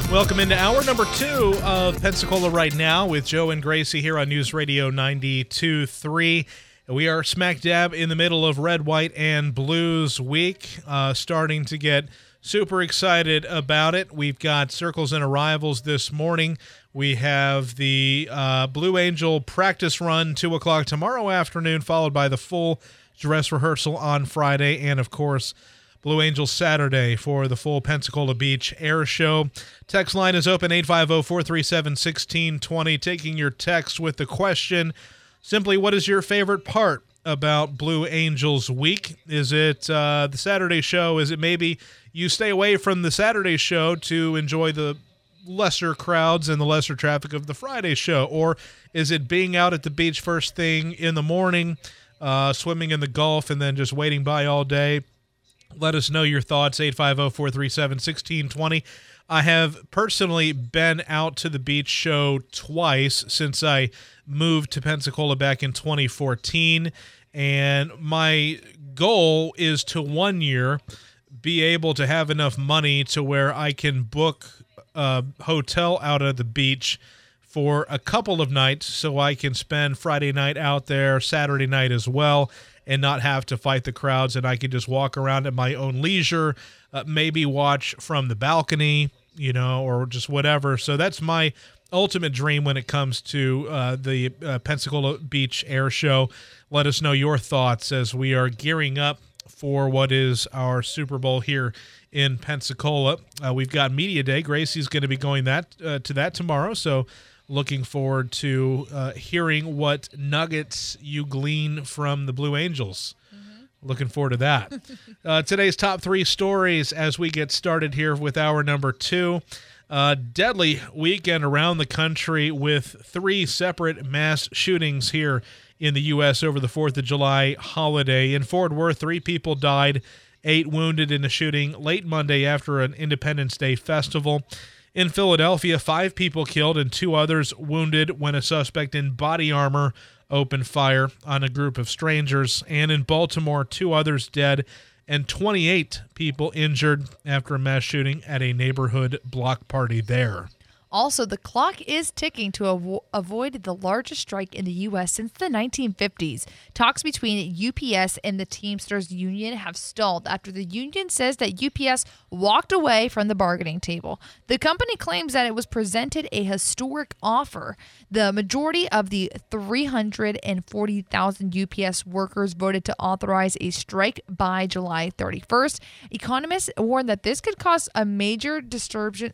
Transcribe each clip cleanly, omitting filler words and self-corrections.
Welcome into hour number 2 of Pensacola Right Now with Joe and Gracie here on News Radio 92.3. We are smack dab in the middle of Red, White, and Blues week, starting to get super excited about it. We've got circles and arrivals this morning. We have the Blue Angel practice run, 2 o'clock tomorrow afternoon, followed by the full dress rehearsal on Friday, and, of course, Blue Angels Saturday for the full Pensacola Beach Air Show. Text line is open, 850-437-1620. Taking your text with the question, simply, what is your favorite part about Blue Angels week? Is it the Saturday show? Is it maybe you stay away from the Saturday show to enjoy the lesser crowds and the lesser traffic of the Friday show? Or is it being out at the beach first thing in the morning, swimming in the Gulf, and then just waiting by all day? Let us know your thoughts, 850-437-1620. I have personally been out to the beach show twice since I moved to Pensacola back in 2014, and my goal is to 1 year be able to have enough money to where I can book a hotel out at the beach for a couple of nights so I can spend Friday night out there, Saturday night as well, and not have to fight the crowds, and I can just walk around at my own leisure, maybe watch from the balcony, or just whatever. So that's my ultimate dream when it comes to the Pensacola Beach Air Show. Let us know your thoughts as we are gearing up for what is our Super Bowl here in Pensacola. We've got Media Day. Gracie's going to be going to that tomorrow, so looking forward to hearing what nuggets you glean from the Blue Angels. Looking forward to that. Today's top 3 stories as we get started here with hour number 2. Deadly weekend around the country with 3 separate mass shootings here in the U.S. over the 4th of July holiday. In Fort Worth, 3 people died, 8 wounded in a shooting late Monday after an Independence Day festival. In Philadelphia, 5 people killed and 2 others wounded when a suspect in body armor opened fire on a group of strangers. And in Baltimore, 2 others dead and 28 people injured after a mass shooting at a neighborhood block party there. Also, the clock is ticking to avoid the largest strike in the U.S. since the 1950s. Talks between UPS and the Teamsters Union have stalled after the union says that UPS walked away from the bargaining table. The company claims that it was presented a historic offer. The majority of the 340,000 UPS workers voted to authorize a strike by July 31st. Economists warn that this could cause a major disturbance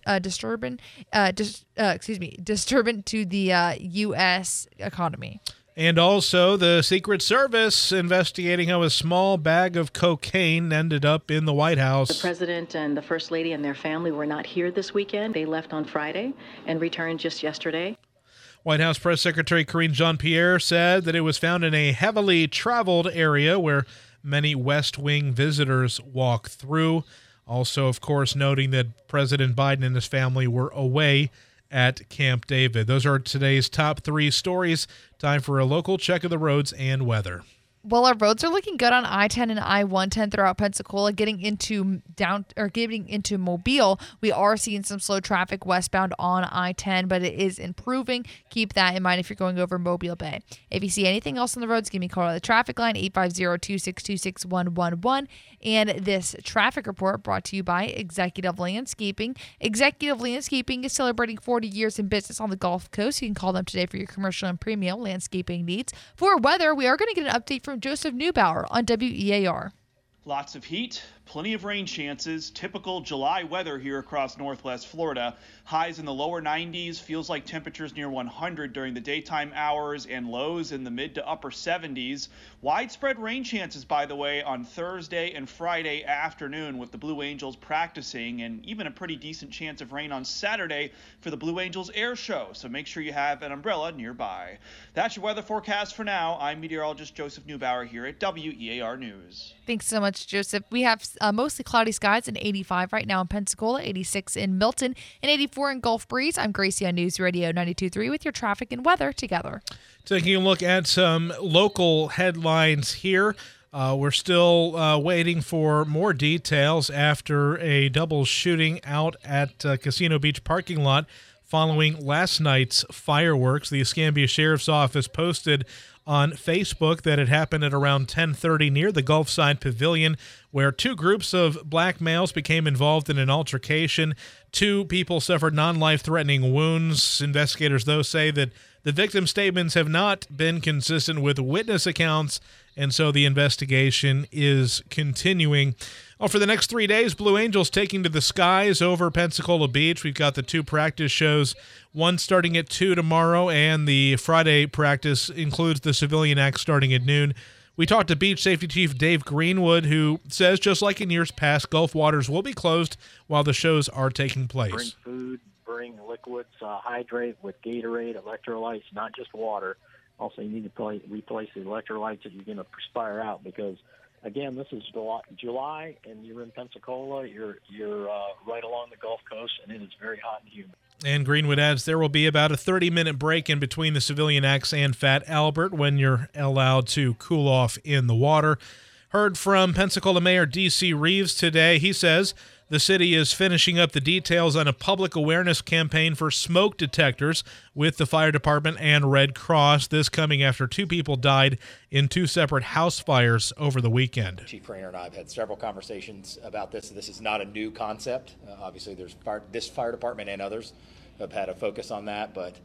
to the U.S. economy. And also the Secret Service investigating how a small bag of cocaine ended up in the White House. The president and the first lady and their family were not here this weekend. They left on Friday and returned just yesterday. White House Press Secretary Karine Jean-Pierre said that it was found in a heavily traveled area where many West Wing visitors walk through. Also, of course, noting that President Biden and his family were away at Camp David. Those are today's top 3 stories. Time for a local check of the roads and weather. Well, our roads are looking good on I-10 and I-110 throughout Pensacola. Getting into Mobile, we are seeing some slow traffic westbound on I-10, but it is improving. Keep that in mind if you're going over Mobile Bay. If you see anything else on the roads, give me a call on the traffic line, 850-262-6111. And this traffic report brought to you by Executive Landscaping. Executive Landscaping is celebrating 40 years in business on the Gulf Coast. You can call them today for your commercial and premium landscaping needs. For weather, we are going to get an update from Joseph Neubauer on WEAR. Lots of heat, plenty of rain chances, typical July weather here across northwest Florida. Highs in the lower 90s, feels like temperatures near 100 during the daytime hours, and lows in the mid to upper 70s. Widespread rain chances, by the way, on Thursday and Friday afternoon with the Blue Angels practicing, and even a pretty decent chance of rain on Saturday for the Blue Angels Air Show, so make sure you have an umbrella nearby. That's your weather forecast for now. I'm meteorologist Joseph Neubauer here at WEAR News. Thanks so much, Joseph. We have mostly cloudy skies and 85 right now in Pensacola, 86 in Milton, and 84 in Gulf Breeze. I'm Gracie on News Radio 92.3 with your traffic and weather together. Taking a look at some local headlines here. We're still waiting for more details after a double shooting out at Casino Beach parking lot following last night's fireworks. The Escambia Sheriff's Office posted on Facebook that it happened at around 10:30 near the Gulfside Pavilion, where two groups of black males became involved in an altercation. Two people suffered non-life-threatening wounds. Investigators, though, say that the victim statements have not been consistent with witness accounts, and so the investigation is continuing. For the next 3 days, Blue Angels taking to the skies over Pensacola Beach. We've got the two practice shows, one starting at 2 tomorrow, and the Friday practice includes the Civilian Act starting at noon. We talked to Beach Safety Chief Dave Greenwood, who says, just like in years past, Gulf waters will be closed while the shows are taking place. Bring food, bring liquids, hydrate with Gatorade, electrolytes, not just water. Also, you need to replace the electrolytes that you're going to perspire out because, again, this is July, and you're in Pensacola. You're right along the Gulf Coast, and it is very hot and humid. And Greenwood adds there will be about a 30-minute break in between the Civilian Acts and Fat Albert when you're allowed to cool off in the water. Heard from Pensacola Mayor D.C. Reeves today. He says the city is finishing up the details on a public awareness campaign for smoke detectors with the fire department and Red Cross. This coming after two people died in two separate house fires over the weekend. Chief Craner and I have had several conversations about this. This is not a new concept. Obviously, this fire department and others have had a focus on that, but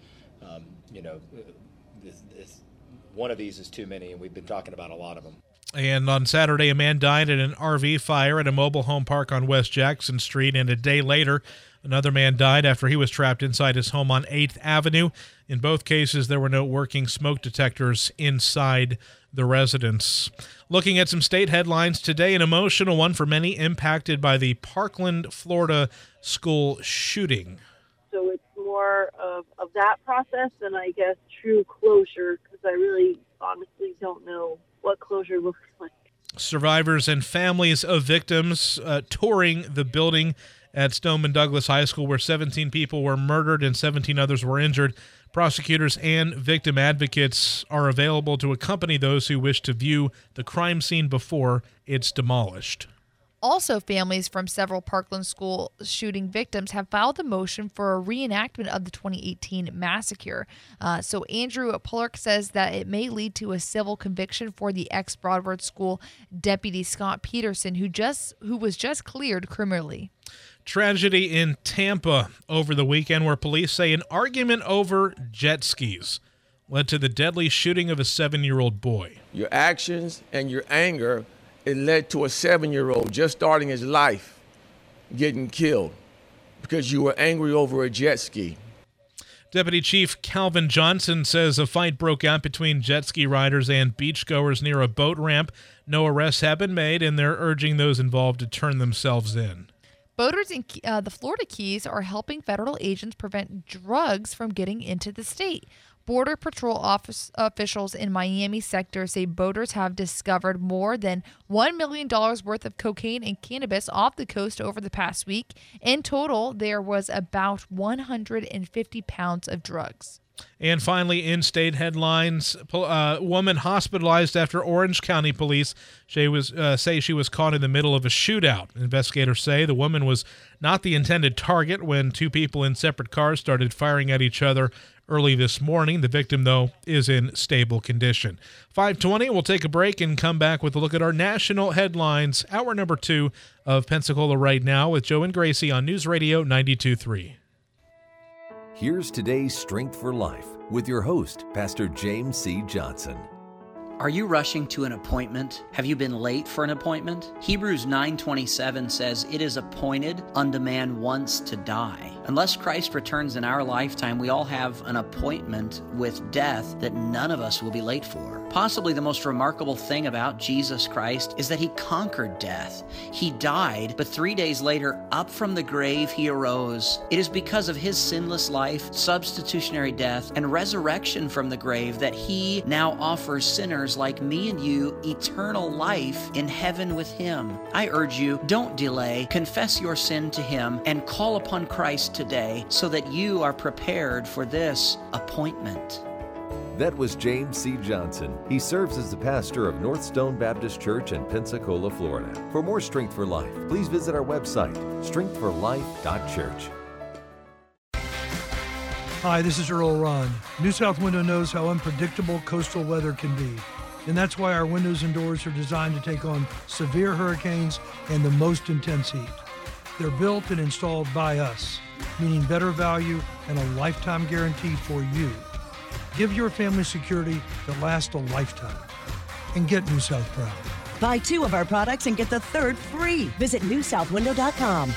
one of these is too many, and we've been talking about a lot of them. And on Saturday, a man died in an RV fire at a mobile home park on West Jackson Street, and a day later, another man died after he was trapped inside his home on 8th Avenue. In both cases, there were no working smoke detectors inside the residence. Looking at some state headlines today, an emotional one for many impacted by the Parkland, Florida school shooting. So it's more of that process than, I guess, true closure, because I really honestly don't know what closure looks like. Survivors and families of victims touring the building at Stoneman Douglas High School where 17 people were murdered and 17 others were injured. Prosecutors and victim advocates are available to accompany those who wish to view the crime scene before it's demolished. Also, families from several Parkland school shooting victims have filed a motion for a reenactment of the 2018 massacre. So Andrew Pullark says that it may lead to a civil conviction for the ex-Broadward School deputy Scott Peterson, who was just cleared criminally. Tragedy in Tampa over the weekend where police say an argument over jet skis led to the deadly shooting of a 7-year-old boy. Your actions and your anger, it led to a 7-year-old just starting his life getting killed because you were angry over a jet ski. Deputy Chief Calvin Johnson says a fight broke out between jet ski riders and beachgoers near a boat ramp. No arrests have been made, and they're urging those involved to turn themselves in. Boaters in the Florida Keys are helping federal agents prevent drugs from getting into the state. Border Patrol officials in Miami sector say boaters have discovered more than $1 million worth of cocaine and cannabis off the coast over the past week. In total, there was about 150 pounds of drugs. And finally, in-state headlines, a woman hospitalized after Orange County police say she was caught in the middle of a shootout. Investigators say the woman was not the intended target when two people in separate cars started firing at each other early this morning. The victim, though, is in stable condition. 5:20, we'll take a break and come back with a look at our national headlines. Hour number 2 of Pensacola Right Now with Joe and Gracie on News Radio 92.3. Here's today's Strength for Life with your host, Pastor James C. Johnson. Are you rushing to an appointment? Have you been late for an appointment? Hebrews 9:27 says, "It is appointed unto man once to die." Unless Christ returns in our lifetime, we all have an appointment with death that none of us will be late for. Possibly the most remarkable thing about Jesus Christ is that he conquered death. He died, but 3 days later, up from the grave, he arose. It is because of his sinless life, substitutionary death, and resurrection from the grave that he now offers sinners like me and you eternal life in heaven with him. I urge you, don't delay. Confess your sin to him and call upon Christ today so that you are prepared for this appointment. That was James C. Johnson. He serves as the pastor of North Stone Baptist Church in Pensacola, Florida. For more Strength for Life, please visit our website, strengthforlife.church. Hi, this is Earl Ron. New South Window knows how unpredictable coastal weather can be, and that's why our windows and doors are designed to take on severe hurricanes and the most intense heat. They're built and installed by us, meaning better value and a lifetime guarantee for you. Give your family security that lasts a lifetime. And get New South proud. Buy 2 of our products and get the 3rd free. Visit newsouthwindow.com.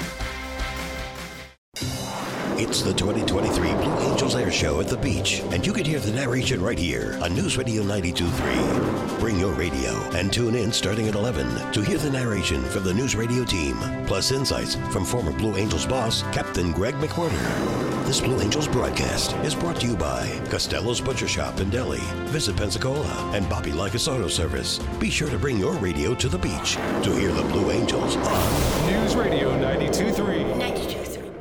It's the 2023 Blue Angels Air Show at the beach, and you can hear the narration right here on News Radio 92.3. Bring your radio and tune in starting at 11 to hear the narration from the News Radio team, plus insights from former Blue Angels boss, Captain Greg McWhirter. This Blue Angels broadcast is brought to you by Costello's Butcher Shop in Delhi, Visit Pensacola, and Bobby Likas Auto Service. Be sure to bring your radio to the beach to hear the Blue Angels on News Radio 92.3. 92.3.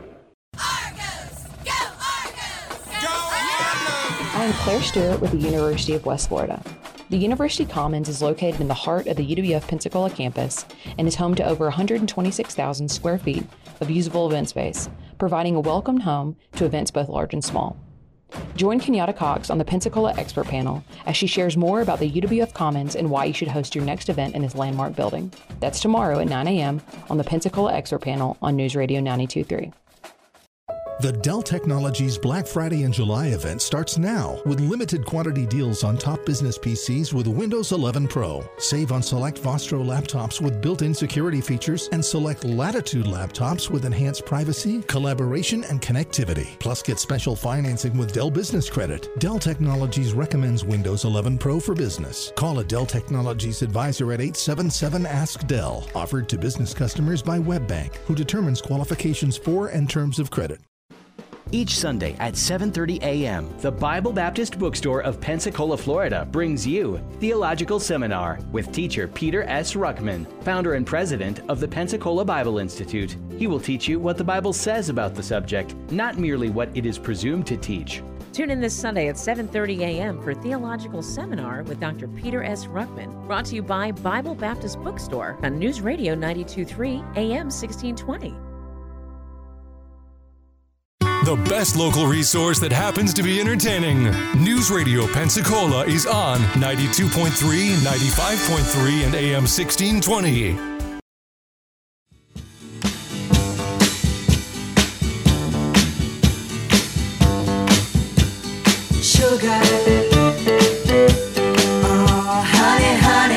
I'm Claire Stewart with the University of West Florida. The University Commons is located in the heart of the UWF Pensacola campus and is home to over 126,000 square feet of usable event space, providing a welcome home to events both large and small. Join Kenyatta Cox on the Pensacola Expert Panel as she shares more about the UWF Commons and why you should host your next event in this landmark building. That's tomorrow at 9 a.m. on the Pensacola Expert Panel on News Radio 92.3. The Dell Technologies Black Friday and July event starts now with limited quantity deals on top business PCs with Windows 11 Pro. Save on select Vostro laptops with built-in security features and select Latitude laptops with enhanced privacy, collaboration, and connectivity. Plus, get special financing with Dell Business Credit. Dell Technologies recommends Windows 11 Pro for business. Call a Dell Technologies advisor at 877-ASK-DELL. Offered to business customers by WebBank, who determines qualifications for and terms of credit. Each Sunday at 7:30 a.m., the Bible Baptist Bookstore of Pensacola, Florida brings you Theological Seminar with teacher Peter S. Ruckman, founder and president of the Pensacola Bible Institute. He will teach you what the Bible says about the subject, not merely what it is presumed to teach. Tune in this Sunday at 7:30 a.m. for Theological Seminar with Dr. Peter S. Ruckman, brought to you by Bible Baptist Bookstore on News Radio 92.3 AM 1620. The best local resource that happens to be entertaining. News Radio Pensacola is on 92.3, 95.3, and AM 1620. Sugar, oh honey,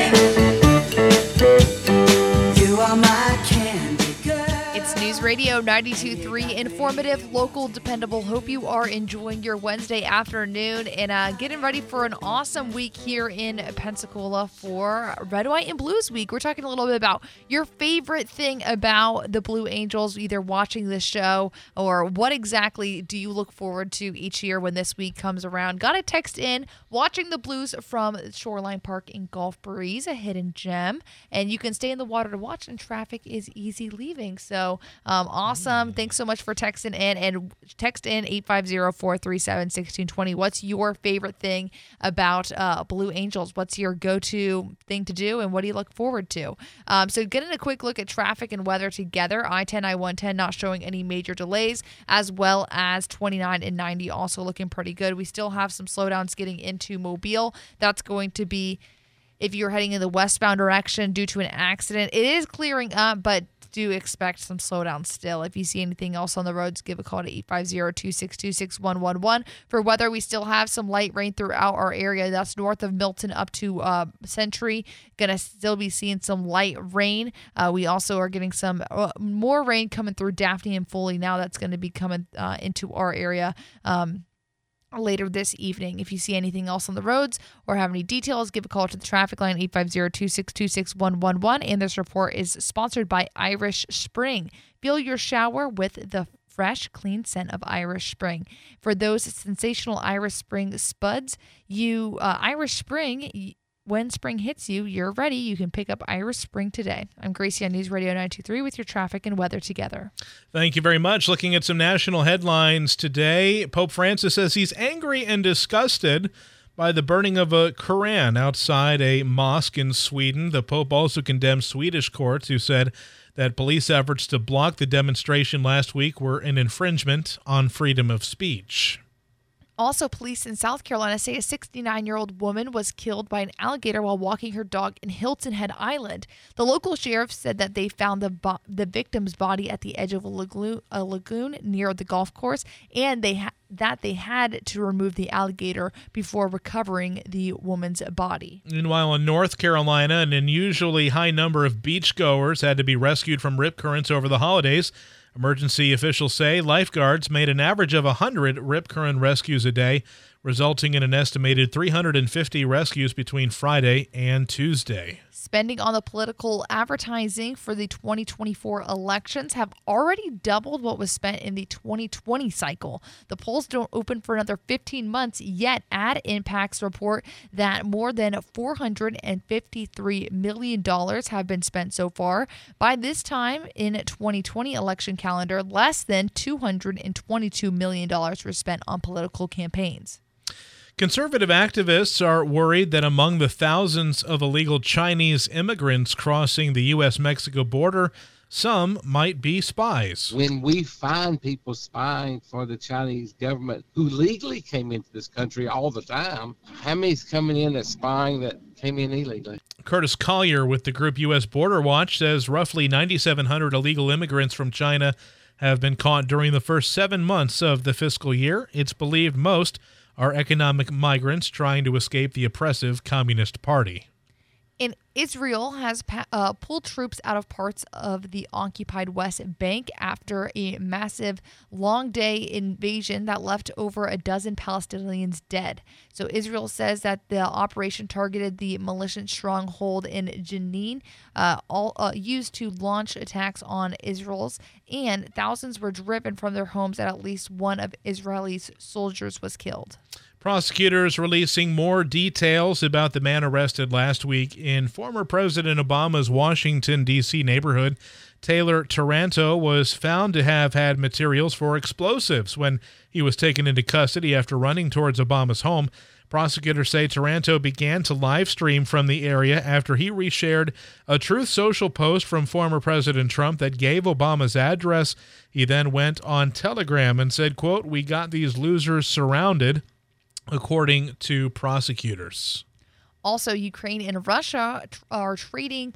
honey, you are my candy girl. It's News Radio 92.3, informative, local, dependable. Hope you are enjoying your Wednesday afternoon and getting ready for an awesome week here in Pensacola for Red, White, and Blues Week. We're talking a little bit about your favorite thing about the Blue Angels, either watching this show or what exactly do you look forward to each year when this week comes around. Got a text in, watching the Blues from Shoreline Park in Gulf Breeze, a hidden gem, and you can stay in the water to watch, and traffic is easy leaving. So awesome. Thanks so much for texting in, and text in 850-437-1620. What's your favorite thing about Blue Angels? What's your go-to thing to do, and what do you look forward to? So getting a quick look at traffic and weather together. I-10, I-110 not showing any major delays, as well as 29 and 90 also looking pretty good. We still have some slowdowns getting into Mobile. That's going to be if you're heading in the westbound direction due to an accident. It is clearing up, but do expect some slowdown still. If you see anything else on the roads, give a call to 850-262-6111. For weather, we still have some light rain throughout our area. That's north of Milton up to Century. Gonna still be seeing some light rain. We also are getting some more rain coming through Daphne and Foley. Now that's going to be coming into our area later this evening. If you see anything else on the roads or have any details, give a call to the traffic line 850-262-6111. And this report is sponsored by Irish Spring. Fill your shower with the fresh, clean scent of Irish Spring. For those sensational Irish Spring spuds, Irish Spring, when spring hits you, you're ready. You can pick up Irish Spring today. I'm Gracie on News Radio 92.3 with your traffic and weather together. Thank you very much. Looking at some national headlines today, Pope Francis says he's angry and disgusted by the burning of a Quran outside a mosque in Sweden. The Pope also condemned Swedish courts, who said that police efforts to block the demonstration last week were an infringement on freedom of speech. Also, police in South Carolina say a 69-year-old woman was killed by an alligator while walking her dog in Hilton Head Island. The local sheriff said that they found the victim's body at the edge of a lagoon near the golf course, and they had to remove the alligator before recovering the woman's body. Meanwhile, in North Carolina, an unusually high number of beachgoers had to be rescued from rip currents over the holidays. Emergency officials say lifeguards made an average of 100 rip current rescues a day, resulting in an estimated 350 rescues between Friday and Tuesday. Spending on the political advertising for the 2024 elections have already doubled what was spent in the 2020 cycle. The polls don't open for another 15 months, yet Ad Impacts report that more than $453 million have been spent so far. By this time in 2020 election calendar, less than $222 million were spent on political campaigns. Conservative activists are worried that among the thousands of illegal Chinese immigrants crossing the U.S.-Mexico border, some might be spies. When we find people spying for the Chinese government who legally came into this country all the time, how many's coming in that's spying that came in illegally? Curtis Collier with the group U.S. Border Watch says roughly 9,700 illegal immigrants from China have been caught during the first 7 months of the fiscal year. It's believed most are economic migrants trying to escape the oppressive Communist Party. And Israel has pulled troops out of parts of the occupied West Bank after a massive long-day invasion that left over a dozen Palestinians dead. So Israel says that the operation targeted the militant stronghold in Jenin, used to launch attacks on Israel's, and thousands were driven from their homes, and at least one of Israel's soldiers was killed. Prosecutors releasing more details about the man arrested last week in former President Obama's Washington, D.C. neighborhood. Taylor Taranto was found to have had materials for explosives when he was taken into custody after running towards Obama's home. Prosecutors say Taranto began to live stream from the area after he reshared a Truth Social post from former President Trump that gave Obama's address. He then went on Telegram and said, quote, "We got these losers surrounded," according to prosecutors. Also, Ukraine and Russia are trading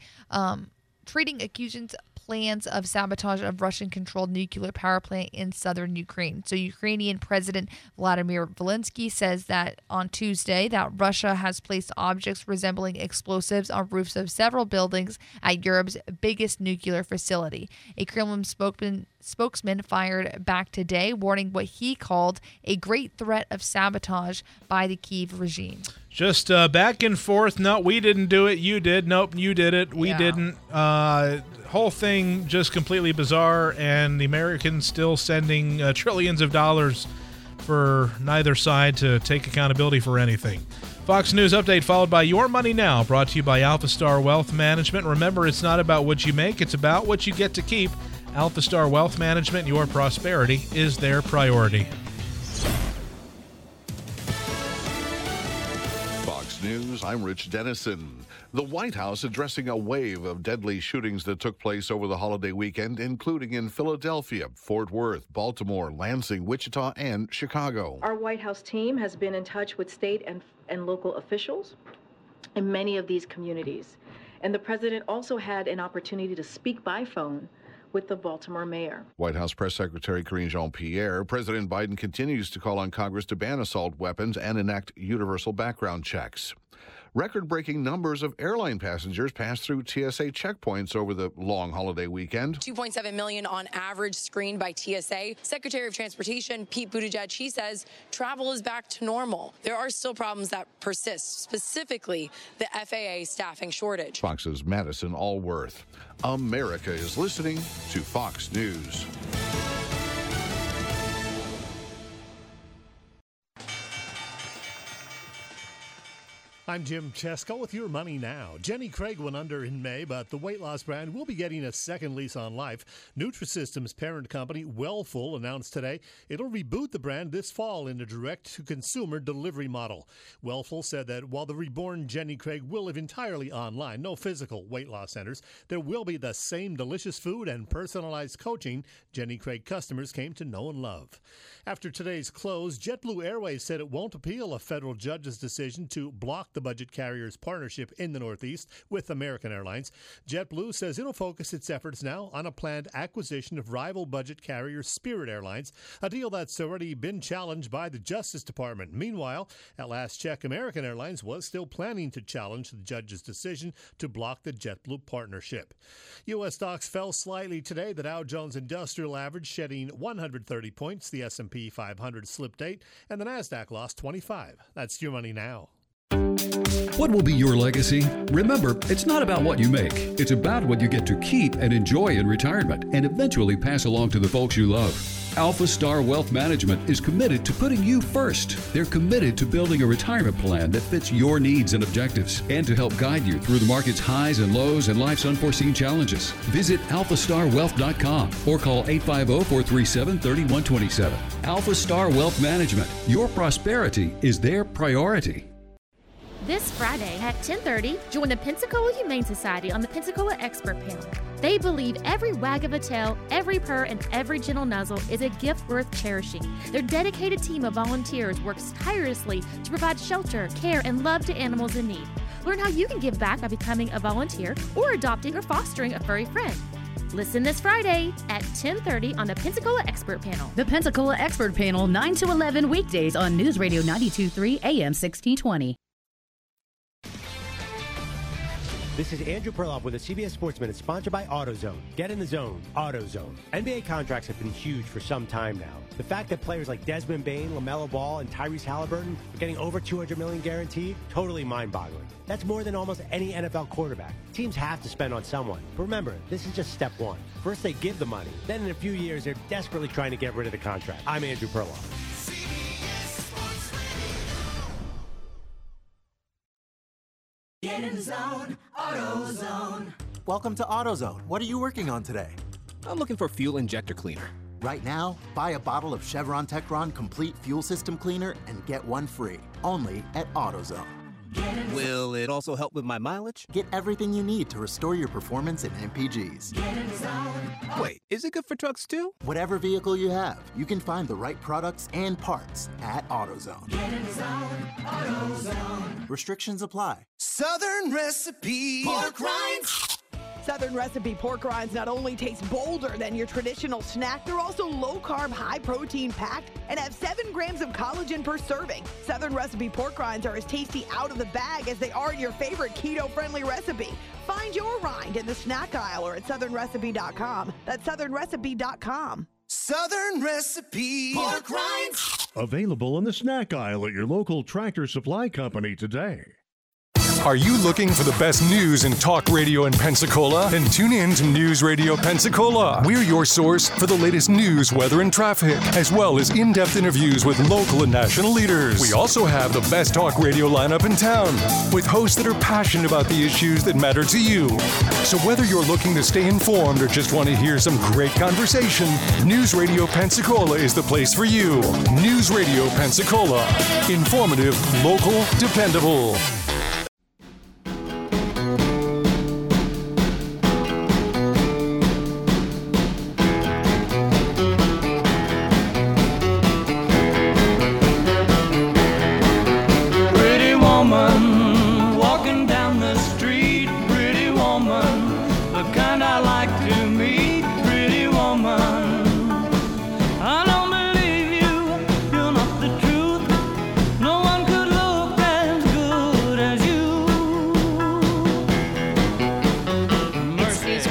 accusations plans of sabotage of Russian-controlled nuclear power plant in southern Ukraine. So Ukrainian President Vladimir Zelensky says that on Tuesday that Russia has placed objects resembling explosives on roofs of several buildings at Europe's biggest nuclear facility. A Kremlin spokesman fired back today, warning what he called a great threat of sabotage by the Kyiv regime. Just back and forth. No, we didn't do it. You did. Nope, you did it. We didn't. Whole thing just completely bizarre, and the Americans still sending trillions of dollars for neither side to take accountability for anything. Fox News Update followed by Your Money Now, brought to you by Alpha Star Wealth Management. Remember, it's not about what you make, it's about what you get to keep. Alpha Star Wealth Management, your prosperity is their priority. Fox News, I'm Rich Dennison. The White House addressing a wave of deadly shootings that took place over the holiday weekend, including in Philadelphia, Fort Worth, Baltimore, Lansing, Wichita, and Chicago. Our White House team has been in touch with state and local officials in many of these communities. And the president also had an opportunity to speak by phone with the Baltimore mayor. White House Press Secretary Karine Jean-Pierre. President Biden continues to call on Congress to ban assault weapons and enact universal background checks. Record-breaking numbers of airline passengers passed through TSA checkpoints over the long holiday weekend. 2.7 million on average screened by TSA. Secretary of Transportation Pete Buttigieg, he says travel is back to normal. There are still problems that persist, specifically the FAA staffing shortage. Fox's Madison Allworth. America is listening to Fox News. I'm Jim Chesko with your Money Now. Jenny Craig went under in May, but the weight loss brand will be getting a second lease on life. Nutrisystem's parent company, Wellful, announced today it'll reboot the brand this fall in a direct-to-consumer delivery model. Wellful said that while the reborn Jenny Craig will live entirely online, no physical weight loss centers, there will be the same delicious food and personalized coaching Jenny Craig customers came to know and love. After today's close, JetBlue Airways said it won't appeal a federal judge's decision to block the budget carrier's partnership in the Northeast with American Airlines. JetBlue says it'll focus its efforts now on a planned acquisition of rival budget carrier Spirit Airlines, a deal that's already been challenged by the Justice Department. Meanwhile, at last check, American Airlines was still planning to challenge the judge's decision to block the JetBlue partnership. U.S. stocks fell slightly today. The Dow Jones Industrial Average shedding 130 points. The S&P 500 slipped 8, and the Nasdaq lost 25. That's your Money Now. What will be your legacy? Remember, it's not about what you make. It's about what you get to keep and enjoy in retirement and eventually pass along to the folks you love. Alpha Star Wealth Management is committed to putting you first. They're committed to building a retirement plan that fits your needs and objectives and to help guide you through the market's highs and lows and life's unforeseen challenges. Visit alphastarwealth.com or call 850-437-3127. Alpha Star Wealth Management. Your prosperity is their priority. This Friday at 10:30, join the Pensacola Humane Society on the Pensacola Expert Panel. They believe every wag of a tail, every purr, and every gentle nuzzle is a gift worth cherishing. Their dedicated team of volunteers works tirelessly to provide shelter, care, and love to animals in need. Learn how you can give back by becoming a volunteer or adopting or fostering a furry friend. Listen this Friday at 10:30 on the Pensacola Expert Panel. The Pensacola Expert Panel, 9 to 11 weekdays on News Radio 92.3 AM 1620. This is Andrew Perloff with a CBS Sports Minute, sponsored by AutoZone. Get in the zone, AutoZone. NBA contracts have been huge for some time now. The fact that players like Desmond Bane, LaMelo Ball, and Tyrese Halliburton are getting over $200 million guaranteed, totally mind-boggling. That's more than almost any NFL quarterback. Teams have to spend on someone. But remember, this is just step one. First they give the money, then in a few years they're desperately trying to get rid of the contract. I'm Andrew Perloff. Get in the zone, AutoZone. Welcome to AutoZone. What are you working on today? I'm looking for fuel injector cleaner. Right now, buy a bottle of Chevron Techron Complete Fuel System Cleaner and get one free. Only at AutoZone. Will it also help with my mileage? Get everything you need to restore your performance in MPGs. Get in the zone. Wait, is it good for trucks too? Whatever vehicle you have, you can find the right products and parts at AutoZone. Get in the zone, AutoZone. Restrictions apply. Southern Recipe pork rinds. Southern Recipe pork rinds not only taste bolder than your traditional snack, they're also low-carb, high-protein packed and have 7 grams of collagen per serving. Southern Recipe pork rinds are as tasty out of the bag as they are in your favorite keto-friendly recipe. Find your rind in the snack aisle or at southernrecipe.com. That's southernrecipe.com. Southern Recipe pork rinds. Available in the snack aisle at your local Tractor Supply Company today. Are you looking for the best news in talk radio in Pensacola? Then tune in to News Radio Pensacola. We're your source for the latest news, weather, and traffic, as well as in-depth interviews with local and national leaders. We also have the best talk radio lineup in town, with hosts that are passionate about the issues that matter to you. So whether you're looking to stay informed or just want to hear some great conversation, News Radio Pensacola is the place for you. News Radio Pensacola. Informative, local, dependable.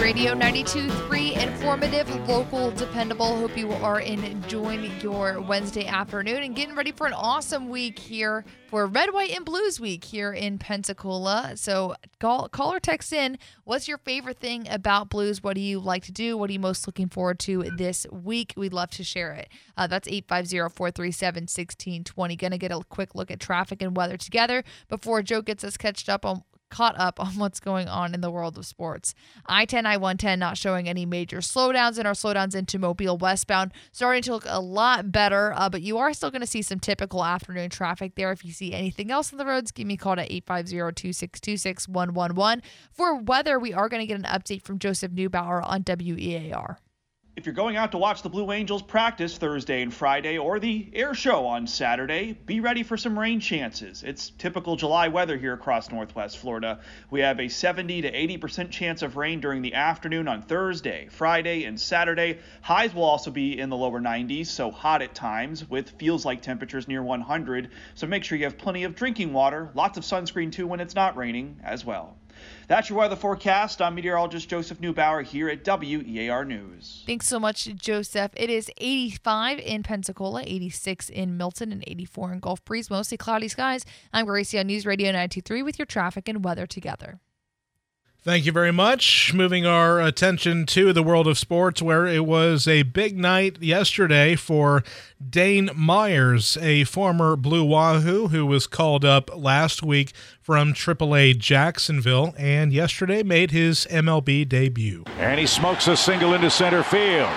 Radio 92.3, informative, local, dependable. Hope you are enjoying your Wednesday afternoon and getting ready for an awesome week here for Red, White, and Blues Week here in Pensacola. So call or text in. What's your favorite thing about Blues? What do you like to do? What are you most looking forward to this week? We'd love to share it. That's 850-437-1620. Going to get a quick look at traffic and weather together before Joe gets us caught up on what's going on in the world of sports. I-10, I-110 not showing any major slowdowns, and our slowdowns into Mobile westbound starting to look a lot better, but you are still going to see some typical afternoon traffic there. If you see anything else on the roads, give me a call at 850-262-6111. For weather, we are going to get an update from Joseph Neubauer on WEAR. If you're going out to watch the Blue Angels practice Thursday and Friday or the air show on Saturday, be ready for some rain chances. It's typical July weather here across Northwest Florida. We have a 70 to 80% chance of rain during the afternoon on Thursday, Friday, and Saturday. Highs will also be in the lower 90s, so hot at times with feels like temperatures near 100. So make sure you have plenty of drinking water, lots of sunscreen too when it's not raining as well. That's your weather forecast. I'm meteorologist Joseph Neubauer here at WEAR News. Thanks so much, Joseph. It is 85 in Pensacola, 86 in Milton, and 84 in Gulf Breeze. Mostly cloudy skies. I'm Gracie on News Radio 92.3 with your traffic and weather together. Thank you very much. Moving our attention to the world of sports, where it was a big night yesterday for Dane Myers, a former Blue Wahoo who was called up last week from AAA Jacksonville and yesterday made his MLB debut. And he smokes a single into center field.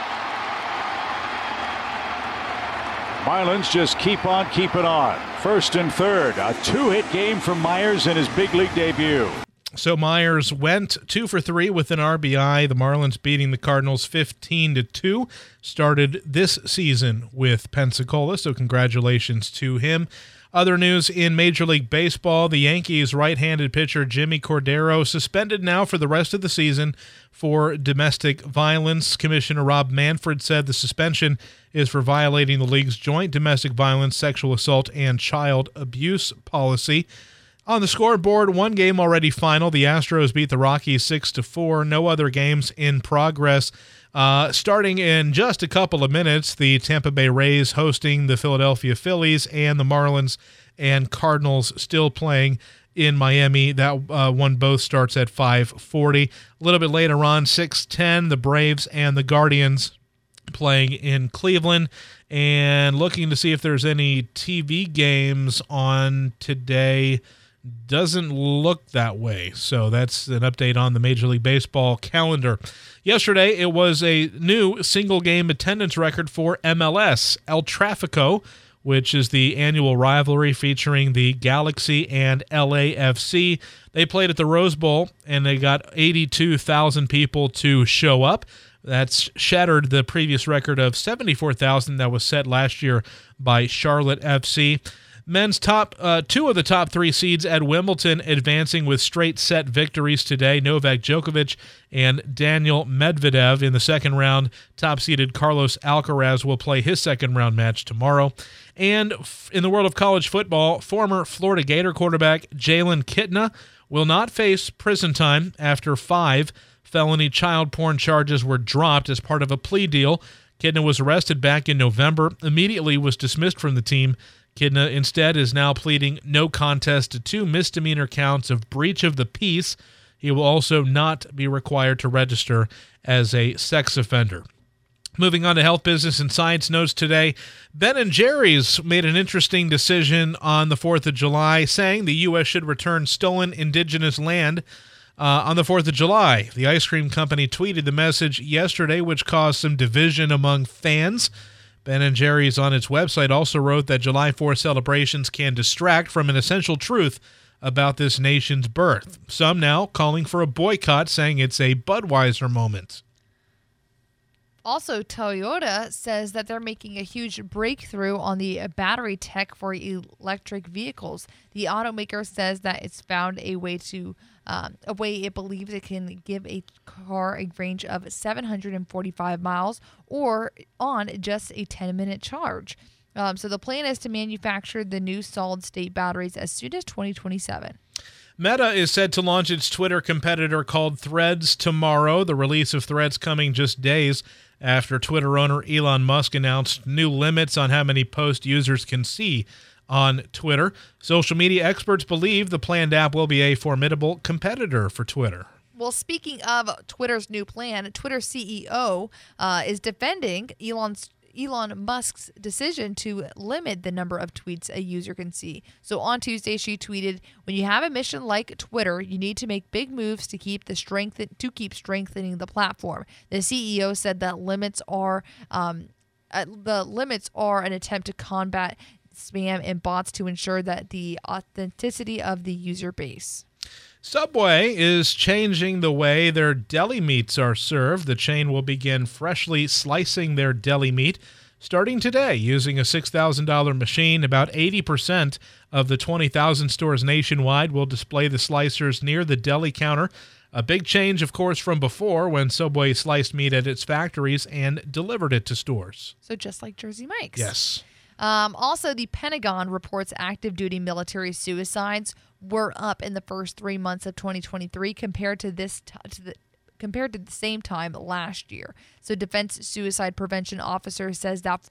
Marlins just keep on keeping on. First and third, a two-hit game from Myers in his big league debut. So Myers went 2 for 3 with an RBI. The Marlins beating the Cardinals 15-2. Started this season with Pensacola, so congratulations to him. Other news in Major League Baseball, the Yankees right-handed pitcher Jimmy Cordero suspended now for the rest of the season for domestic violence. Commissioner Rob Manfred said the suspension is for violating the league's joint domestic violence, sexual assault, and child abuse policy. On the scoreboard, one game already final. The Astros beat the Rockies 6-4. No other games in progress. Starting in just a couple of minutes, the Tampa Bay Rays hosting the Philadelphia Phillies, and the Marlins and Cardinals still playing in Miami. That one both starts at 5:40. A little bit later on, 6:10, the Braves and the Guardians playing in Cleveland. And looking to see if there's any TV games on today. Doesn't look that way. So that's an update on the Major League Baseball calendar. Yesterday, it was a new single-game attendance record for MLS. El Tráfico, which is the annual rivalry featuring the Galaxy and LAFC. They played at the Rose Bowl, and they got 82,000 people to show up. That's shattered the previous record of 74,000 that was set last year by Charlotte FC. Men's two of the top three seeds at Wimbledon advancing with straight set victories today. Novak Djokovic and Daniel Medvedev in the second round. Top-seeded Carlos Alcaraz will play his second-round match tomorrow. And in the world of college football, former Florida Gator quarterback Jalen Kitna will not face prison time after 5 felony child porn charges were dropped as part of a plea deal. Kitna was arrested back in November, immediately was dismissed from the team. Kitna instead is now pleading no contest to 2 misdemeanor counts of breach of the peace. He will also not be required to register as a sex offender. Moving on to health, business, and science notes today, Ben & Jerry's made an interesting decision on the 4th of July, saying the U.S. should return stolen indigenous land on the 4th of July. The ice cream company tweeted the message yesterday, which caused some division among fans. Ben & Jerry's on its website also wrote that July 4th celebrations can distract from an essential truth about this nation's birth. Some now calling for a boycott, saying it's a Budweiser moment. Also, Toyota says that they're making a huge breakthrough on the battery tech for electric vehicles. The automaker says that it's found a way it believes it can give a car a range of 745 miles or on just a 10-minute charge. So the plan is to manufacture the new solid-state batteries as soon as 2027. Meta is set to launch its Twitter competitor called Threads tomorrow. The release of Threads coming just days after Twitter owner Elon Musk announced new limits on how many posts users can see on Twitter. Social media experts believe the planned app will be a formidable competitor for Twitter. Well, speaking of Twitter's new plan, Twitter CEO is defending Elon Musk's decision to limit the number of tweets a user can see. So on Tuesday, she tweeted, "When you have a mission like Twitter, you need to make big moves to keep strengthening the platform." The CEO said that limits are an attempt to combat spam and bots to ensure that the authenticity of the user base. Subway is changing the way their deli meats are served. The chain will begin freshly slicing their deli meat starting today using a $6,000 machine. About 80% of the 20,000 stores nationwide will display the slicers near the deli counter. A big change, of course, from before when Subway sliced meat at its factories and delivered it to stores. So just like Jersey Mike's. Yes. Also, the Pentagon reports active duty military suicides were up in the first 3 months of 2023 compared to the same time last year. So Defense Suicide Prevention Officer says that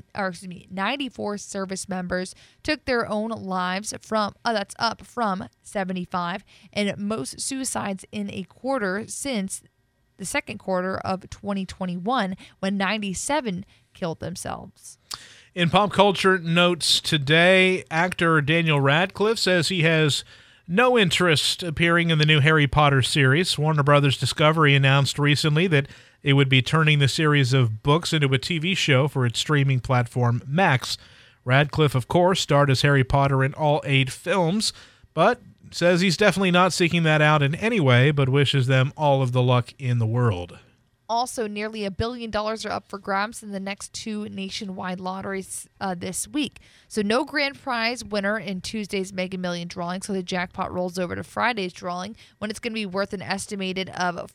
94 service members took their own lives that's up from 75, and most suicides in a quarter since the second quarter of 2021 when 97 killed themselves. In pop culture notes today, actor Daniel Radcliffe says he has no interest appearing in the new Harry Potter series. Warner Brothers Discovery announced recently that it would be turning the series of books into a TV show for its streaming platform, Max. Radcliffe, of course, starred as Harry Potter in all 8 films, but says he's definitely not seeking that out in any way, but wishes them all of the luck in the world. Also, nearly $1 billion are up for grabs in the next 2 nationwide lotteries this week. So no grand prize winner in Tuesday's Mega Million drawing, so the jackpot rolls over to Friday's drawing when it's going to be worth an estimated of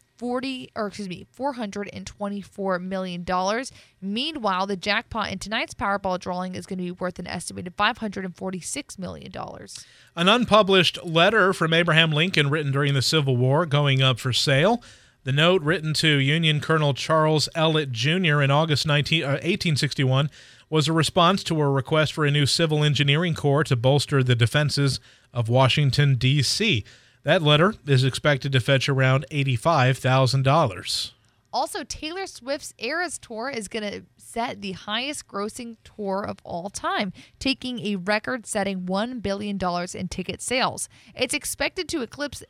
$424 million. Meanwhile, the jackpot in tonight's Powerball drawing is going to be worth an estimated $546 million. An unpublished letter from Abraham Lincoln written during the Civil War going up for sale. The note, written to Union Colonel Charles Ellet Jr. in August 1861, was a response to a request for a new civil engineering corps to bolster the defenses of Washington, D.C. That letter is expected to fetch around $85,000. Also, Taylor Swift's Eras Tour is going to set the highest grossing tour of all time, taking a record-setting $1 billion in ticket sales. It's expected to eclipse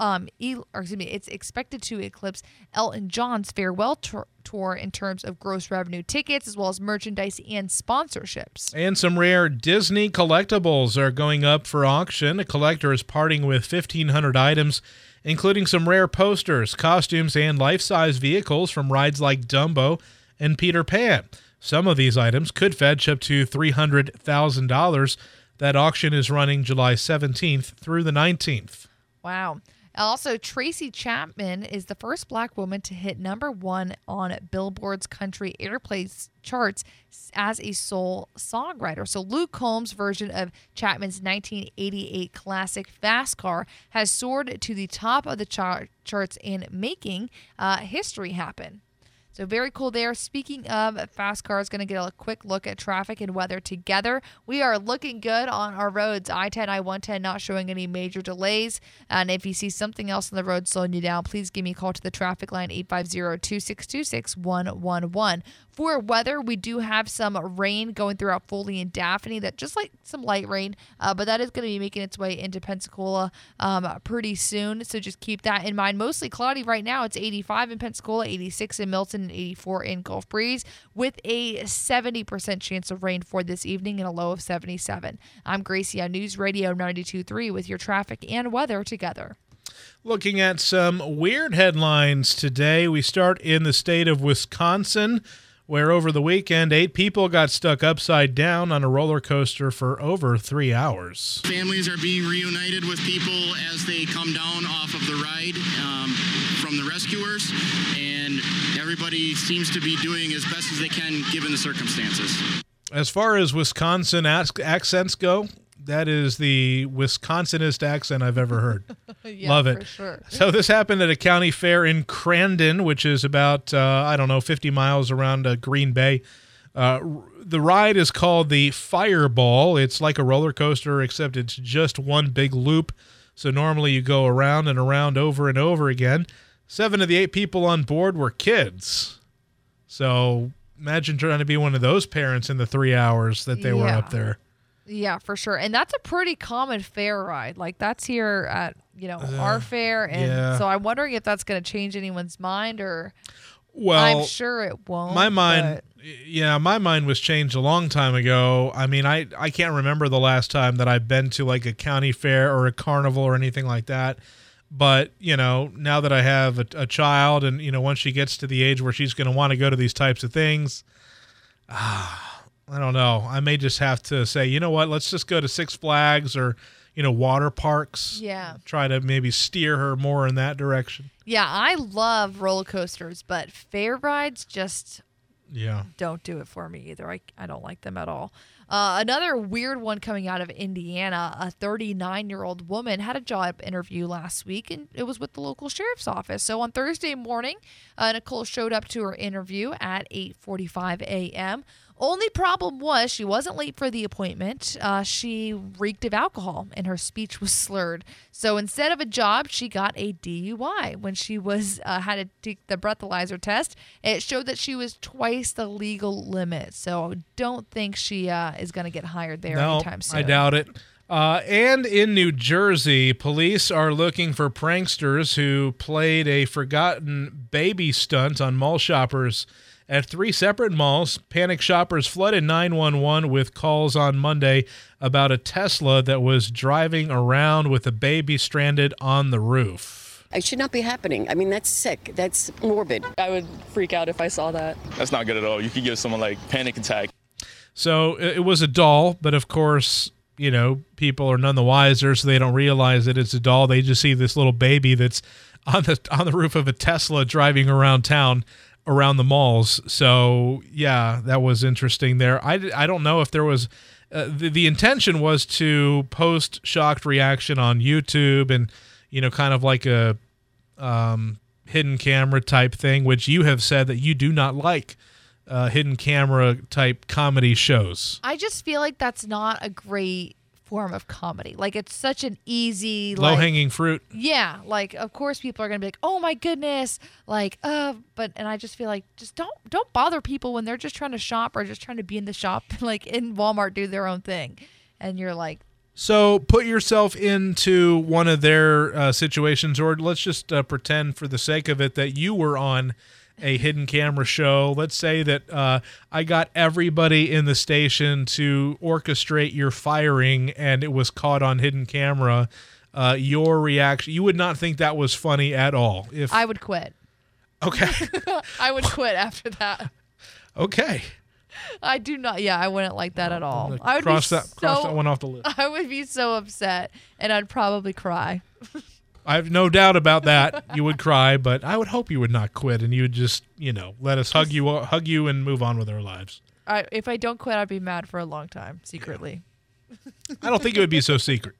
Elton John's farewell tour in terms of gross revenue tickets, as well as merchandise and sponsorships. And some rare Disney collectibles are going up for auction. A collector is parting with 1,500 items, including some rare posters, costumes, and life-size vehicles from rides like Dumbo and Peter Pan. Some of these items could fetch up to $300,000. That auction is running July 17th through the 19th. Wow. Also, Tracy Chapman is the first black woman to hit #1 on Billboard's country airplay charts as a sole songwriter. So Luke Combs' version of Chapman's 1988 classic Fast Car has soared to the top of the charts and making history happen. So very cool there. Speaking of Fast Cars, going to get a quick look at traffic and weather together. We are looking good on our roads. I-10, I-110 not showing any major delays. And if you see something else on the road slowing you down, please give me a call to the traffic line 850-2626-111. For weather, we do have some rain going throughout Foley and Daphne, that just like some light rain, but that is going to be making its way into Pensacola pretty soon. So just keep that in mind. Mostly cloudy right now. It's 85 in Pensacola, 86 in Milton, and 84 in Gulf Breeze, with a 70% chance of rain for this evening and a low of 77. I'm Gracie on News Radio 92.3 with your traffic and weather together. Looking at some weird headlines today, we start in the state of Wisconsin, where over the weekend, 8 people got stuck upside down on a roller coaster for over 3 hours. Families are being reunited with people as they come down off of the ride from the rescuers, and everybody seems to be doing as best as they can given the circumstances. As far as Wisconsin accents go, That is the Wisconsinist accent I've ever heard. Yeah, Love it. for sure. So this happened at a county fair in Crandon, which is about, 50 miles around Green Bay. The ride is called the Fireball. It's like a roller coaster, except it's just one big loop. So normally you go around and around over and over again. 7 of the 8 people on board were kids. So imagine trying to be one of those parents in the 3 hours that they were up there. Yeah, for sure. And that's a pretty common fair ride. Like that's here at, our fair. And so I'm wondering if that's going to change anyone's mind or I'm sure it won't. My mind was changed a long time ago. I mean, I can't remember the last time that I've been to like a county fair or a carnival or anything like that. But, now that I have a child and, once she gets to the age where she's going to want to go to these types of things, I don't know. I may just have to say, you know what, let's just go to Six Flags or, water parks. Yeah. Try to maybe steer her more in that direction. Yeah, I love roller coasters, but fair rides just don't do it for me either. I don't like them at all. Another weird one coming out of Indiana, a 39-year-old woman had a job interview last week, and it was with the local sheriff's office. So on Thursday morning, Nicole showed up to her interview at 8:45 a.m. Only problem was she wasn't late for the appointment. She reeked of alcohol, and her speech was slurred. So instead of a job, she got a DUI. When she had to take the breathalyzer test, it showed that she was twice the legal limit. So I don't think she is going to get hired there anytime soon. I doubt it. And in New Jersey, police are looking for pranksters who played a forgotten baby stunt on mall shoppers. At 3 separate malls, panicked shoppers flooded 911 with calls on Monday about a Tesla that was driving around with a baby stranded on the roof. It should not be happening. I mean, that's sick. That's morbid. I would freak out if I saw that. That's not good at all. You could give someone like panic attack. So it was a doll, but of course, people are none the wiser, so they don't realize that it's a doll. They just see this little baby that's on the roof of a Tesla driving around town, around the malls. So yeah, that was interesting there. I don't know if there was the intention was to post shocked reaction on YouTube and kind of like a hidden camera type thing, which you have said that you do not like hidden camera type comedy shows. I just feel like that's not a great form of comedy. Like it's such an easy low-hanging fruit. Yeah, like of course people are gonna be like, oh my goodness, and I just feel like just don't bother people when they're just trying to shop or just trying to be in the shop, like in Walmart, do their own thing, and you're like. So put yourself into one of their situations, or let's just pretend for the sake of it that you were on a hidden camera show. Let's say that I got everybody in the station to orchestrate your firing and it was caught on hidden camera. Your reaction, you would not think that was funny at all. If I would quit. Okay. I would quit after that. Okay. I do not. Yeah, I wouldn't like that at all. I would cross that one off the list. I would be so upset and I'd probably cry. I have no doubt about that. You would cry, but I would hope you would not quit and you would just, let us hug you and move on with our lives. If I don't quit, I'd be mad for a long time, secretly. I don't think it would be so secret.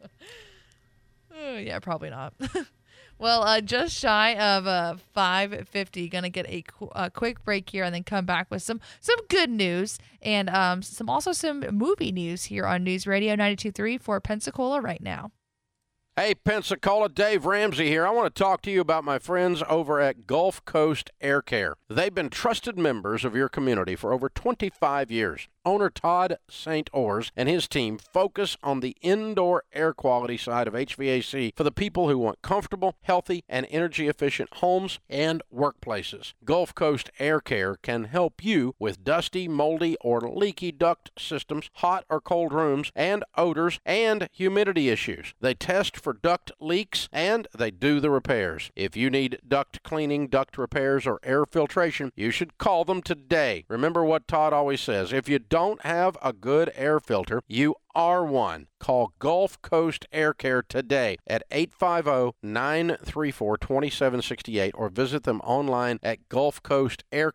Yeah, probably not. Well, just shy of 5:50. Gonna get a quick break here and then come back with some good news and some movie news here on News Radio 92.3 for Pensacola right now. Hey, Pensacola, Dave Ramsey here. I want to talk to you about my friends over at Gulf Coast Air Care. They've been trusted members of your community for over 25 years. Owner Todd St. Ors and his team focus on the indoor air quality side of HVAC for the people who want comfortable, healthy, and energy-efficient homes and workplaces. Gulf Coast Air Care can help you with dusty, moldy, or leaky duct systems, hot or cold rooms, and odors and humidity issues. They test for duct leaks, and they do the repairs. If you need duct cleaning, duct repairs, or air filtration, you should call them today. Remember what Todd always says, if you don't have a good air filter, you are one. Call Gulf Coast Air Care today at 850-934-2768 or visit them online at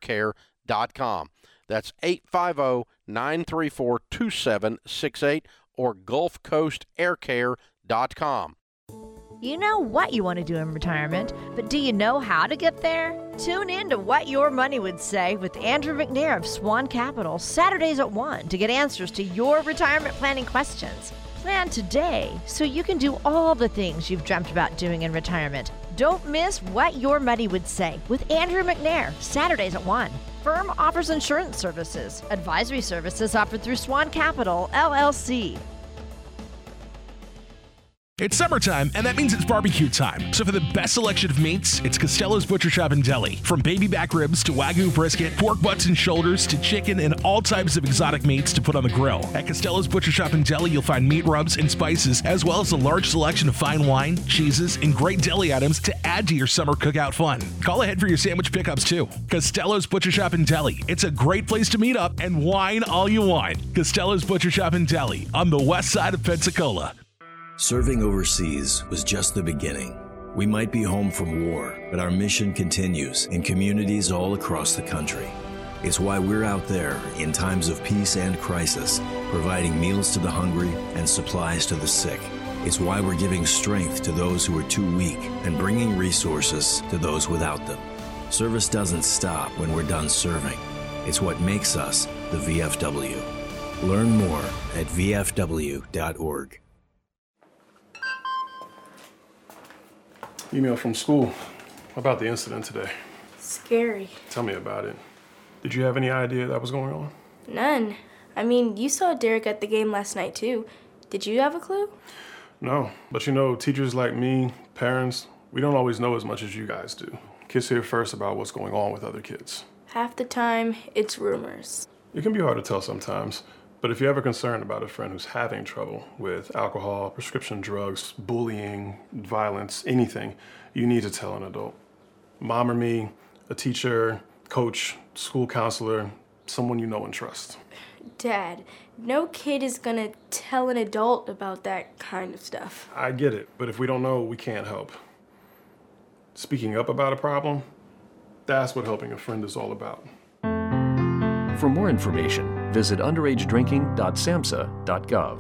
gulfcoastaircare.com. That's 850-934-2768 or GulfCoastAirCare.com. You know what you want to do in retirement, but do you know how to get there? Tune in to What Your Money Would Say with Andrew McNair of Swan Capital, Saturdays at 1 to get answers to your retirement planning questions. Plan today so you can do all the things you've dreamt about doing in retirement. Don't miss What Your Money Would Say with Andrew McNair, Saturdays at 1. Firm offers insurance services. Advisory services offered through Swan Capital, LLC. It's summertime, and that means it's barbecue time. So for the best selection of meats, it's Costello's Butcher Shop and Deli. From baby back ribs to Wagyu brisket, pork butts and shoulders to chicken and all types of exotic meats to put on the grill. At Costello's Butcher Shop and Deli, you'll find meat rubs and spices, as well as a large selection of fine wine, cheeses, and great deli items to add to your summer cookout fun. Call ahead for your sandwich pickups, too. Costello's Butcher Shop and Deli. It's a great place to meet up and wine all you want. Costello's Butcher Shop and Deli on the west side of Pensacola. Serving overseas was just the beginning. We might be home from war, but our mission continues in communities all across the country. It's why we're out there in times of peace and crisis, providing meals to the hungry and supplies to the sick. It's why we're giving strength to those who are too weak and bringing resources to those without them. Service doesn't stop when we're done serving. It's what makes us the VFW. Learn more at vfw.org. Email from school about the incident today. Scary. Tell me about it. Did you have any idea that was going on? None. I mean, you saw Derek at the game last night, too. Did you have a clue? No, but you know, teachers like me, parents, we don't always know as much as you guys do. Kids hear first about what's going on with other kids. Half the time, it's rumors. It can be hard to tell sometimes, but if you're ever concerned about a friend who's having trouble with alcohol, prescription drugs, bullying, violence, anything, you need to tell an adult. Mom or me, a teacher, coach, school counselor, someone you know and trust. Dad, no kid is gonna tell an adult about that kind of stuff. I get it, but if we don't know, we can't help. Speaking up about a problem, that's what helping a friend is all about. For more information, visit underagedrinking.samhsa.gov.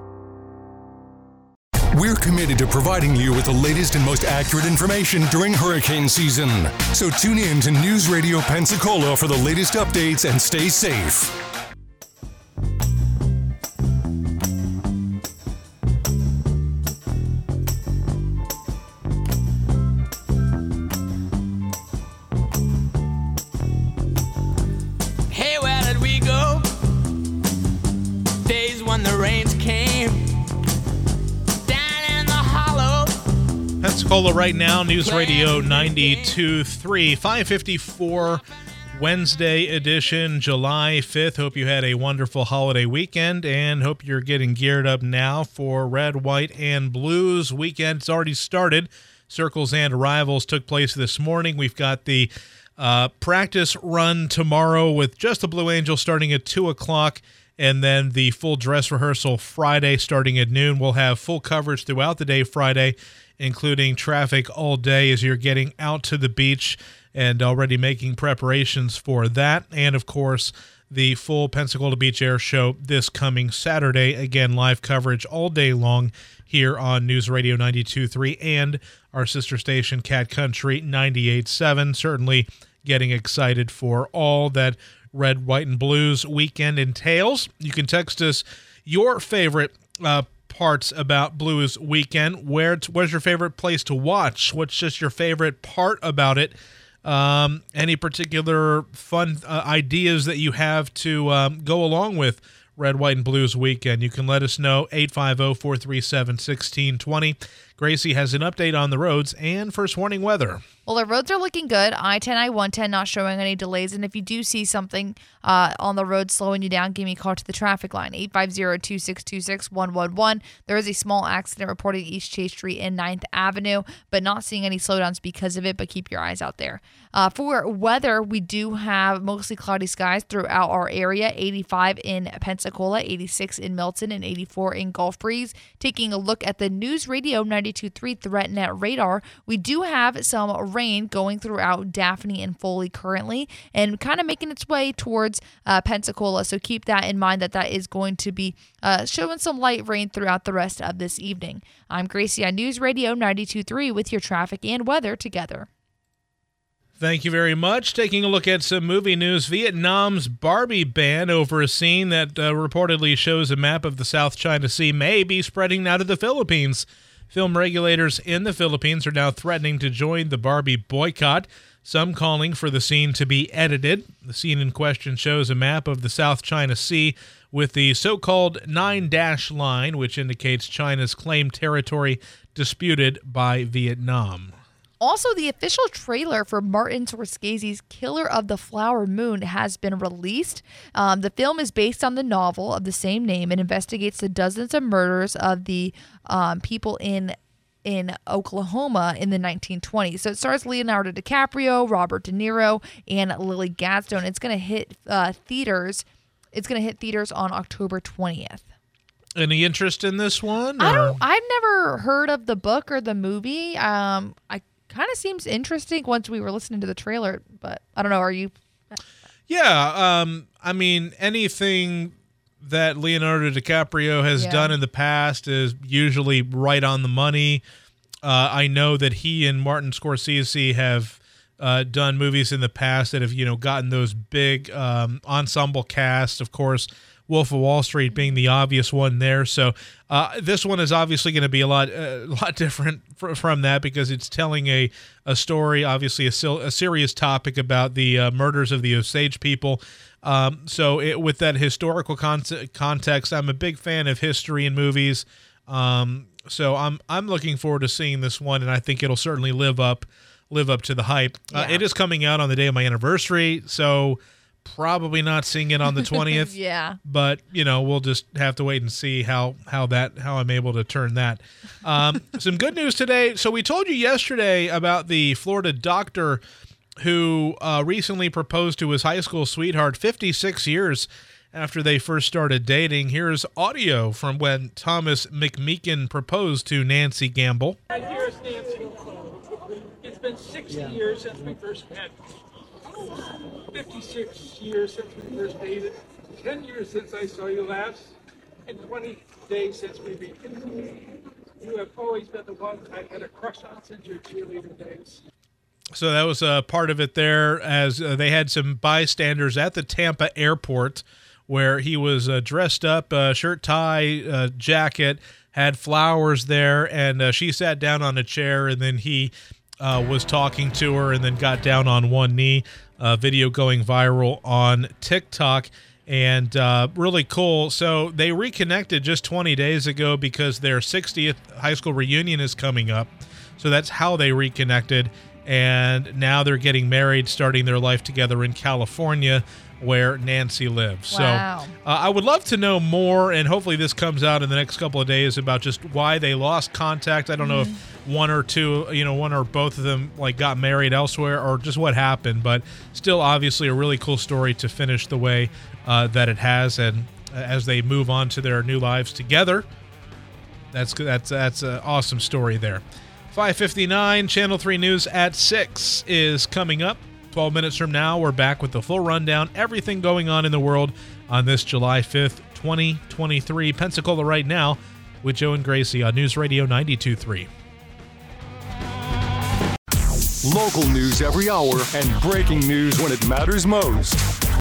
We're committed to providing you with the latest and most accurate information during hurricane season. So tune in to News Radio Pensacola for the latest updates and stay safe. Hey, where did we go? Days when the rains came. Down in the hollow. Pensacola right now, News Radio 92.3, 554 Wednesday edition, July 5th. Hope you had a wonderful holiday weekend and hope you're getting geared up now for Red, White, and Blues weekend. It's already started. Circles and arrivals took place this morning. We've got the practice run tomorrow with just the Blue Angels starting at 2 o'clock, and then the full dress rehearsal Friday starting at noon. We'll have full coverage throughout the day Friday, including traffic all day as you're getting out to the beach and already making preparations for that. And, of course, the full Pensacola Beach Air Show this coming Saturday. Again, live coverage all day long here on News Radio 92.3 and our sister station, Cat Country 98.7. Certainly getting excited for all that Red, White, and Blues weekend entails. You can text us your favorite parts about Blues weekend. Where's your favorite place to watch? What's just your favorite part about it? Any particular fun ideas that you have to go along with Red, White, and Blues weekend? You can let us know, 850-437-1620. Gracie has an update on the roads and first warning weather. Well, the roads are looking good. I-10, I-110 not showing any delays. And if you do see something on the road slowing you down, give me a call to the traffic line, 850-2626-111. There is a small accident reported East Chase Street and 9th Avenue, but not seeing any slowdowns because of it, but keep your eyes out there. For weather, we do have mostly cloudy skies throughout our area, 85 in Pensacola, 86 in Milton, and 84 in Gulf Breeze. Taking a look at the News Radio 92.3 ThreatNet radar, we do have some rain rain going throughout Daphne and Foley currently and kind of making its way towards Pensacola. So keep that in mind that is going to be showing some light rain throughout the rest of this evening. I'm Gracie on News Radio 92.3 with your traffic and weather together. Thank you very much. Taking a look at some movie news, Vietnam's Barbie ban over a scene that reportedly shows a map of the South China Sea may be spreading now to the Philippines. Film regulators in the Philippines are now threatening to join the Barbie boycott, some calling for the scene to be edited. The scene in question shows a map of the South China Sea with the so-called 9-dash line, which indicates China's claimed territory disputed by Vietnam. Also, the official trailer for Martin Scorsese's Killer of the Flower Moon has been released. The film is based on the novel of the same name and investigates the dozens of murders of the people in Oklahoma in the 1920s. So it stars Leonardo DiCaprio, Robert De Niro, and Lily Gladstone. It's going to hit theaters. It's going to hit theaters on October 20th. Any interest in this one? I've never heard of the book or the movie. Kind of seems interesting once we were listening to the trailer, but I don't know. Are you? Yeah. I mean, anything that Leonardo DiCaprio has done in the past is usually right on the money. I know that he and Martin Scorsese have done movies in the past that have, gotten those big ensemble casts. Of course, Wolf of Wall Street being the obvious one there. So this one is obviously going to be a lot different from that because it's telling a story, obviously a serious topic about the murders of the Osage people. So with that historical context, I'm a big fan of history in movies. So I'm looking forward to seeing this one, and I think it'll certainly live up to the hype. It is coming out on the day of my anniversary, so probably not seeing it on the 20th. Yeah. But, we'll just have to wait and see how I'm able to turn that. Some good news today. So we told you yesterday about the Florida doctor who recently proposed to his high school sweetheart 56 years after they first started dating. Here's audio from when Thomas McMeekin proposed to Nancy Gamble. Here's Nancy. It's been 60 years since we first met. 56 years since we first dated, 10 years since I saw you last, and 20 days since we reconnected. You have always been the one I had a crush on since your cheerleader days. So that was part of it there, as they had some bystanders at the Tampa airport where he was dressed up, shirt, tie, jacket, had flowers there, and she sat down on a chair, and then he was talking to her and then got down on one knee. Video going viral on TikTok, and really cool. So they reconnected just 20 days ago because their 60th high school reunion is coming up. So that's how they reconnected, and now they're getting married, starting their life together in California, where Nancy lives. Wow. So I would love to know more, and hopefully this comes out in the next couple of days about just why they lost contact. I don't know if one or both of them got married elsewhere or just what happened, but still obviously a really cool story to finish the way that it has, and as they move on to their new lives together. That's an awesome story there. 5:59, Channel 3 News at 6 is coming up. 12 minutes from now, we're back with the full rundown, everything going on in the world on this July 5th, 2023. Pensacola Right Now with Joe and Gracie on News Radio 92.3. Local news every hour and breaking news when it matters most.